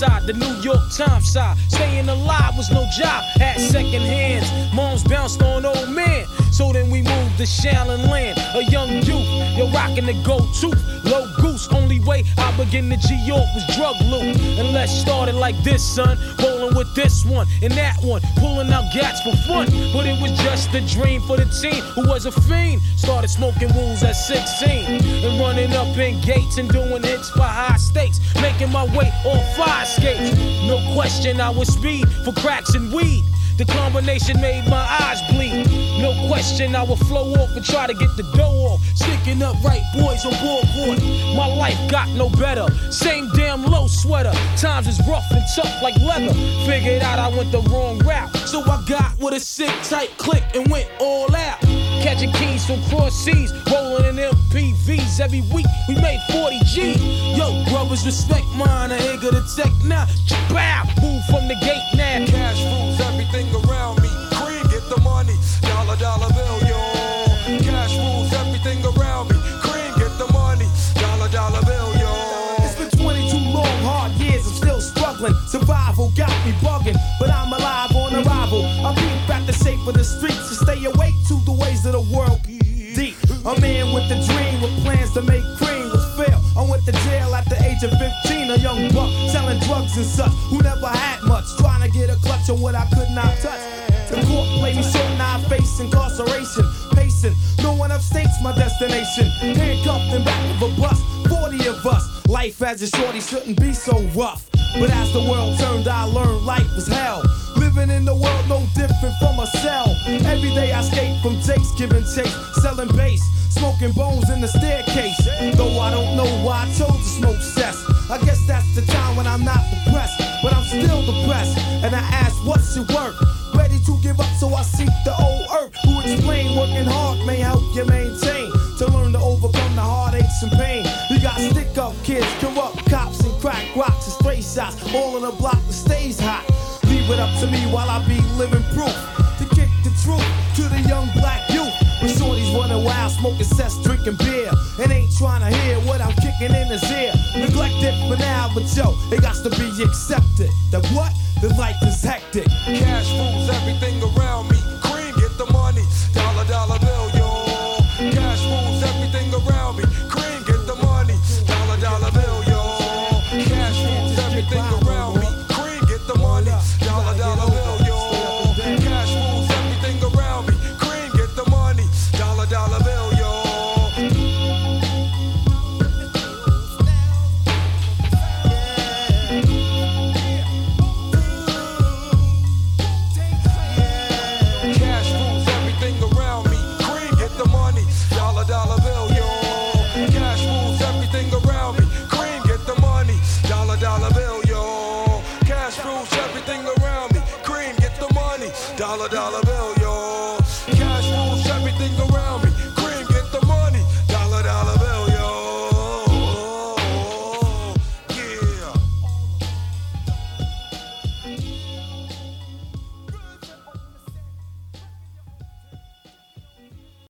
side, the New York Times side. Staying alive was no job, had second hands. Moms bounced on old men. So then we moved to Shaolin Land, a young youth. Yo, rocking the gold tooth, low goose. Only way I begin to G-York was drug loot. And let's start it like this, son. Rolling with this one and that one, pulling out gats for fun. But it was just a dream for the teen who was a fiend. Started smoking wools at 16 and running up in gates and doing hits for high stakes. Making my way on fire skates. No question I was speed for cracks and weed. The combination made my eyes bleed. No question I would flow off and try to get the dough off. Sticking up right boys on board. My life got no better. Same damn low sweater. Times is rough and tough like leather. Figured out I went the wrong route. So I got with a sick tight click and went all out. Catching keys from cross seas, rolling in MPVs. Every week we made 40 G. Yo, brothers, respect mine. I ain't gonna take now. Bow, move from the gate now. Cash rules everything around me. Cream, get the money. Dollar, dollar bill, yo. Cash rules everything around me. Cream, get the money. Dollar, dollar bill, yo. It's been 22 long, hard years. I'm still struggling. Survival got me bugging, but I'm alive on arrival. I peep at the shape of the streets to stay awake to the ways of the world. Deep, a man with a dream, with plans to make cream was fail. I went to jail at the age of 15, a young buck selling drugs and such, who never had much, trying to get a clutch on what I could not touch. The court played me so now I face incarceration, pacing. No one upstates my destination. Handcuffed in back of a bus, 40 of us. Life as a shorty shouldn't be so rough. But as the world turned, I learned life was hell. Living in the world no different from a cell. Every day I escape from Jake's giving chase, selling bass, smoking bones in the staircase. Though I don't know why I chose to smoke cess. I guess that's the time when I'm not depressed, but I'm still depressed. And I ask, what's your work? Ready to give up, so I seek the old earth, who explain working hard may help you maintain. To learn to overcome the heartaches and pain. You got stick-up kids, corrupt cops, and crack rocks and stray shots. All in a block that stays hot. Leave it up to me while I be living proof. To kick the truth to the young black youth. When shorties running wild, smoking cess, drinking beer, and ain't trying to hear what I'm kicking in his ear. Neglected for now, but yo, it got to be accepted. That what? The life is hectic. Cash rules everything around me. Cream, get the money. Dollar, dollar bill, yo. Cash rules everything around me. Cream, get the money. Dollar, dollar bill, yo. Cash rules everything around me. Cream, get the money. Dollar, dollar bill, yo. Cash rules everything around me. Cream, get the money. Dollar, dollar bill, yo. Cash rules everything around me. Cream, get the money. Dollar, dollar bill, yo. Cash rules everything around me. Cream, get the money. Dollar, dollar bill, yo. Cash rules everything around me. Cream, get the money. Dollar, dollar bill, yo. Cash rules everything around me.